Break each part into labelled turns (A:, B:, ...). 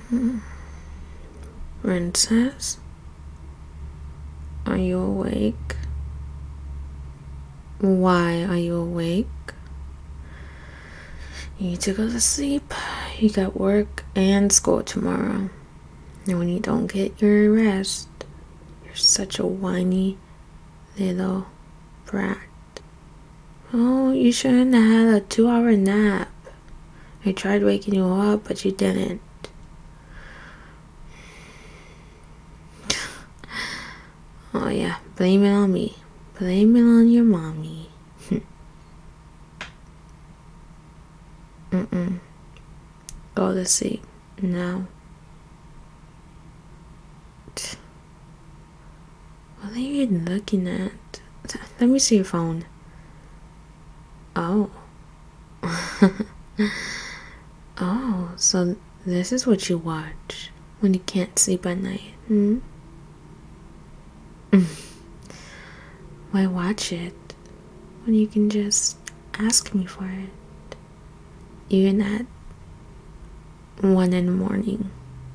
A: Princess, are you awake? Why are you awake? You need to go to sleep. You got work and school tomorrow. And when you don't get your rest, you're such a whiny little brat. Oh, you shouldn't have had a 2-hour nap. I tried waking you up, but you didn't. Oh yeah, blame it on me. Blame it on your mommy. Go to sleep now. What are you looking at? Let me see your phone. Oh. Oh, so this is what you watch when you can't sleep at night, Why watch it when you can just ask me for it? Even at 1 in the morning.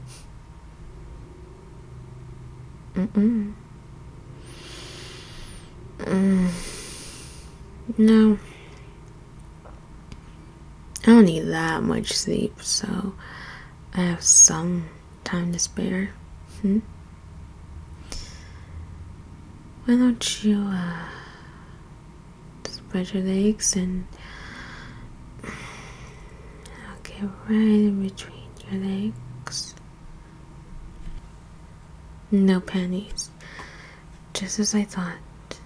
A: No. I don't need that much sleep, so I have some time to spare. Why don't you spread your legs and I'll get right in between your legs. No panties. Just as I thought.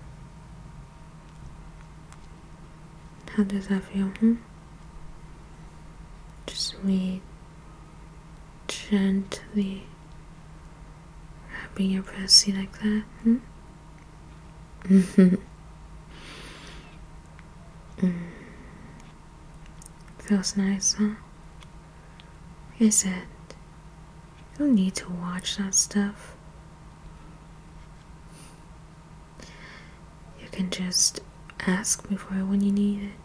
A: How does that feel, Just me gently rubbing your pussy like that, Feels nice, huh? Like I said, you don't need to watch that stuff. You can just ask me for it when you need it.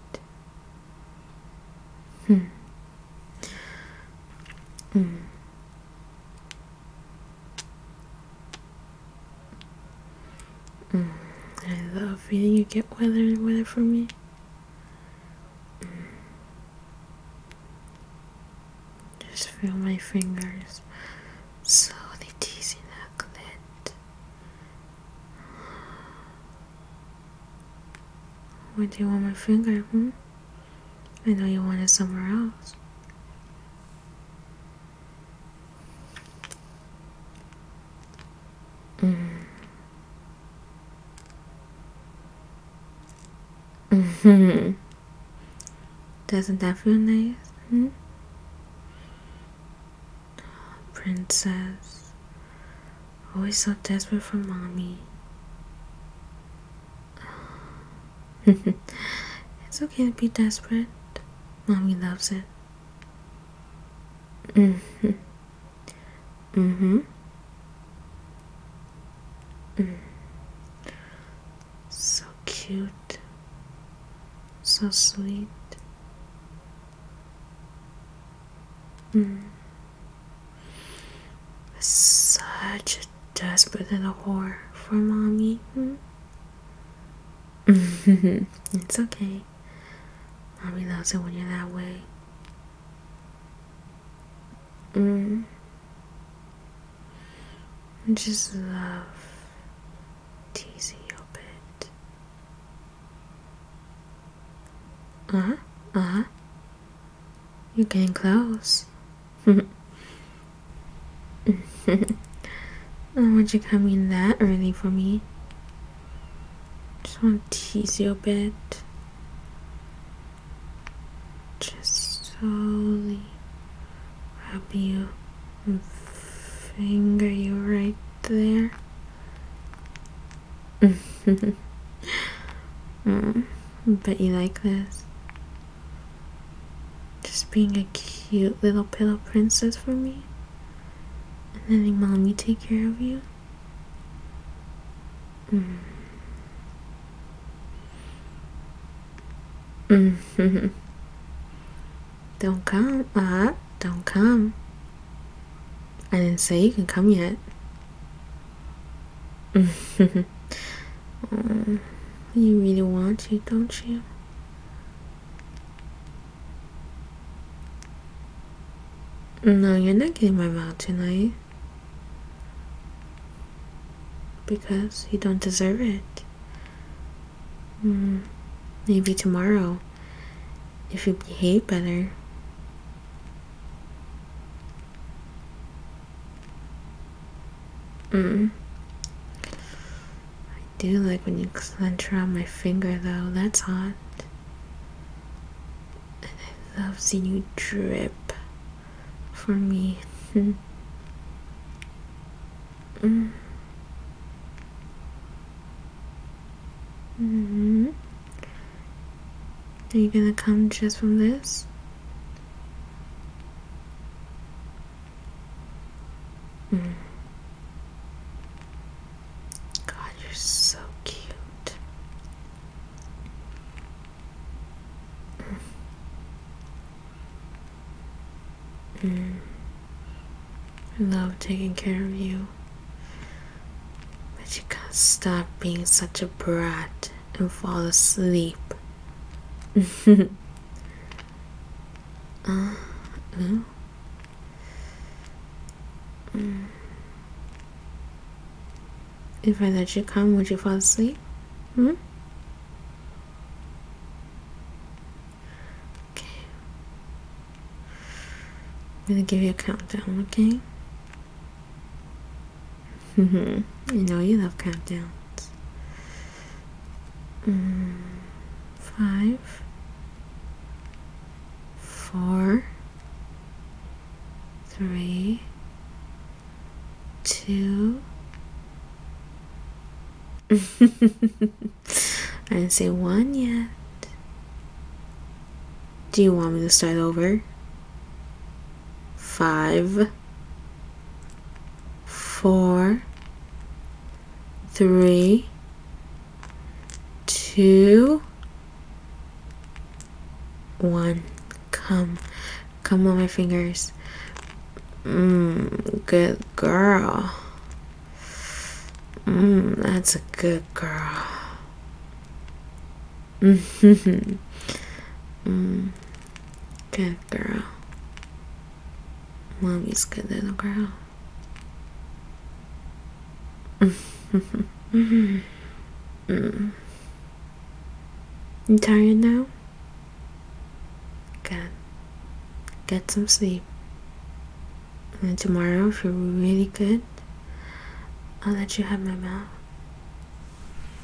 A: I love feeling you get weather and weather for me. Just feel my fingers slowly teasing that clit. Where do you want my finger, I know you want it somewhere else. Doesn't that feel nice? Princess, always so desperate for mommy. It's okay to be desperate. Mommy loves it. So cute. So sweet. Such a desperate little whore for mommy. It's okay. Mommy loves it when you're that way. I just love teasing you a bit. You're getting close. I don't want you coming that early for me. Just want to tease you a bit. Just slowly rub you and finger you right there. Bet you like this. Just being a cute little pillow princess for me. And letting mommy take care of you. Don't come. Don't come. I didn't say you can come yet. Oh, you really want to, don't you? No, you're not getting my mouth tonight. Because you don't deserve it. Maybe tomorrow, if you behave better. I do like when you clench around my finger, though. That's hot. And I love seeing you drip for me. Are you gonna come just from this? God, you're so cute. I love taking care of you. But you gotta stop being such a brat and fall asleep. If I let you come, would you fall asleep? Okay. I'm gonna give you a countdown, okay? I know you love countdowns. 5, 4, 3, 2. I didn't say 1 yet. Do you want me to start over? 5, 4, 3, 2, 1. Come on my fingers. Good girl. That's a good girl. Good girl. Mommy's good little girl. You tired now? Good. Get some sleep. And tomorrow, if you're really good, I'll let you have my mouth.